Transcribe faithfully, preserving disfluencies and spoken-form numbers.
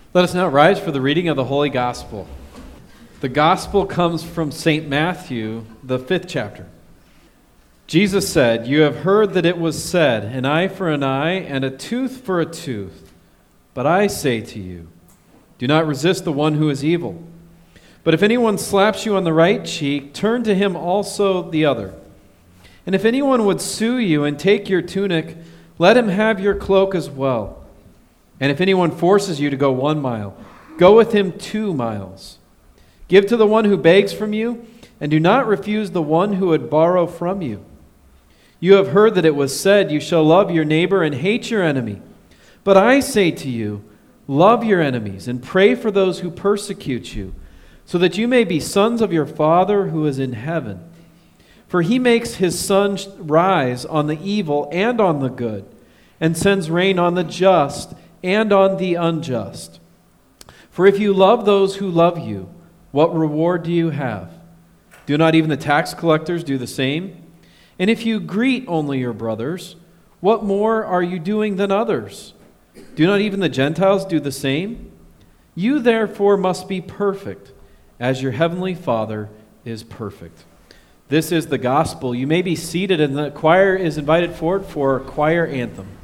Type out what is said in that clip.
Let us now rise for the reading of the Holy Gospel. The Gospel comes from Saint Matthew, the fifth chapter. Jesus said, "You have heard that it was said, an eye for an eye and a tooth for a tooth. But I say to you, do not resist the one who is evil. But if anyone slaps you on the right cheek, turn to him also the other. And if anyone would sue you and take your tunic, let him have your cloak as well. And if anyone forces you to go one mile, go with him two miles. Give to the one who begs from you, and do not refuse the one who would borrow from you. You have heard that it was said, you shall love your neighbor and hate your enemy. But I say to you, love your enemies and pray for those who persecute you, so that you may be sons of your Father who is in heaven. For he makes his sun rise on the evil and on the good, and sends rain on the just and on the unjust. For if you love those who love you, what reward do you have? Do not even the tax collectors do the same? And if you greet only your brothers, what more are you doing than others? Do not even the Gentiles do the same? You therefore must be perfect, as your heavenly Father is perfect." This is the gospel. You may be seated, and the choir is invited forward for choir anthem.